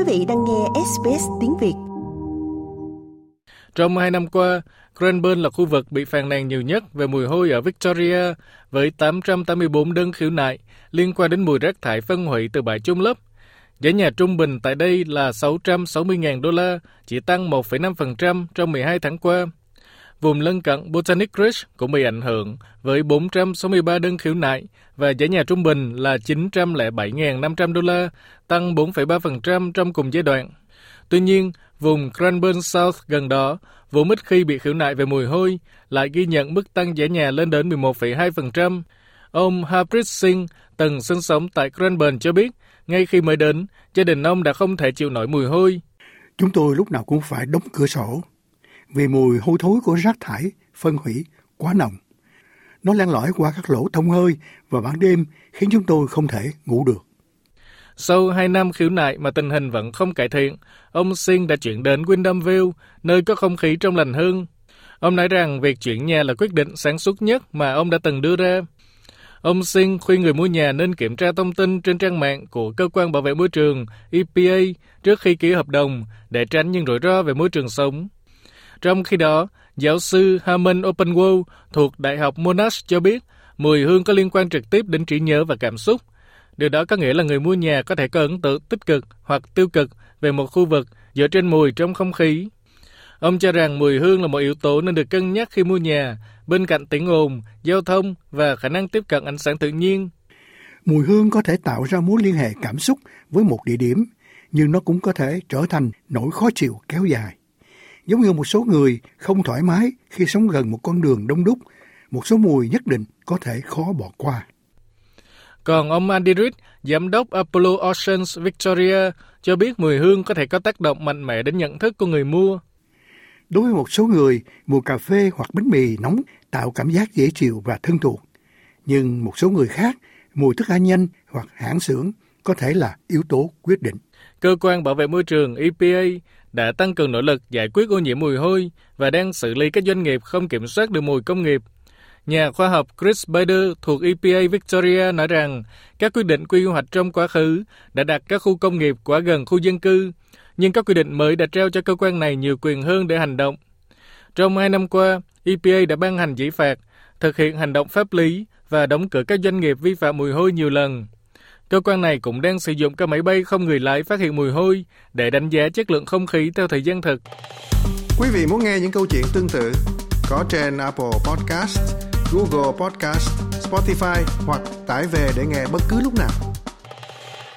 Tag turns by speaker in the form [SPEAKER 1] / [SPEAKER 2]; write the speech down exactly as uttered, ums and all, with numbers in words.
[SPEAKER 1] vị đang nghe ét bê ét tiếng Việt.
[SPEAKER 2] Trong hai năm qua, Cranbourne là khu vực bị phàn nàn nhiều nhất về mùi hôi ở Victoria, với tám trăm tám mươi tư đơn khiếu nại liên quan đến mùi rác thải phân hủy từ bãi chôn lấp. Giá nhà trung bình tại đây là sáu trăm sáu mươi nghìn đô la, chỉ tăng một phẩy năm phần trăm trong mười hai tháng qua. Vùng lân cận Botanic Ridge cũng bị ảnh hưởng với bốn trăm sáu mươi ba đơn khiếu nại và giá nhà trung bình là chín trăm lẻ bảy nghìn năm trăm đô la, tăng bốn phẩy ba phần trăm trong cùng giai đoạn. Tuy nhiên, vùng Cranbourne South gần đó, vốn ít khi bị khiếu nại về mùi hôi, lại ghi nhận mức tăng giá nhà lên đến mười một phẩy hai phần trăm. Ông Harpreet Singh, từng sinh sống tại Cranbourne cho biết, ngay khi mới đến, gia đình ông đã không thể chịu nổi mùi hôi.
[SPEAKER 3] Chúng tôi lúc nào cũng phải đóng cửa sổ, vì mùi hôi thối của rác thải phân hủy quá nồng. Nó len lỏi qua các lỗ thông hơi và ban đêm khiến chúng tôi không thể ngủ được.
[SPEAKER 2] Sau hai năm khiếu nại mà tình hình vẫn không cải thiện, ông Singh đã chuyển đến Wyndhamville, nơi có không khí trong lành hơn. Ông nói rằng việc chuyển nhà là quyết định sáng suốt nhất mà ông đã từng đưa ra. Ông Singh khuyên người mua nhà nên kiểm tra thông tin trên trang mạng của Cơ quan Bảo vệ Môi trường E P A trước khi ký hợp đồng để tránh những rủi ro về môi trường sống. Trong khi đó, giáo sư Harmon Openworld thuộc Đại học Monash cho biết mùi hương có liên quan trực tiếp đến trí nhớ và cảm xúc. Điều đó có nghĩa là người mua nhà có thể có ấn tượng tích cực hoặc tiêu cực về một khu vực dựa trên mùi trong không khí. Ông cho rằng mùi hương là một yếu tố nên được cân nhắc khi mua nhà, bên cạnh tiếng ồn, giao thông và khả năng tiếp cận ánh sáng tự nhiên.
[SPEAKER 3] Mùi hương có thể tạo ra mối liên hệ cảm xúc với một địa điểm, nhưng nó cũng có thể trở thành nỗi khó chịu kéo dài. Giống như một số người không thoải mái khi sống gần một con đường đông đúc, một số mùi nhất định có thể khó bỏ qua.
[SPEAKER 2] Còn ông Andy Reid, giám đốc Apollo Oceans Victoria, cho biết mùi hương có thể có tác động mạnh mẽ đến nhận thức của người mua.
[SPEAKER 3] Đối với một số người, mùi cà phê hoặc bánh mì nóng tạo cảm giác dễ chịu và thân thuộc. Nhưng một số người khác, mùi thức ăn nhanh hoặc hãng xưởng có thể là yếu tố quyết định.
[SPEAKER 2] Cơ quan Bảo vệ Môi trường E P A đã tăng cường nỗ lực giải quyết ô nhiễm mùi hôi và đang xử lý các doanh nghiệp không kiểm soát được mùi công nghiệp. Nhà khoa học Chris Bader thuộc E P A Victoria nói rằng các quy định quy hoạch trong quá khứ đã đặt các khu công nghiệp quá gần khu dân cư, nhưng các quy định mới đã trao cho cơ quan này nhiều quyền hơn để hành động. Trong hai năm qua, E P A đã ban hành giấy phạt, thực hiện hành động pháp lý và đóng cửa các doanh nghiệp vi phạm mùi hôi nhiều lần. Cơ quan này cũng đang sử dụng các máy bay không người lái phát hiện mùi hôi để đánh giá chất lượng không khí theo thời gian thực.
[SPEAKER 4] Quý vị muốn nghe những câu chuyện tương tự có trên Apple Podcast, Google Podcast, Spotify hoặc tải về để nghe bất cứ lúc nào.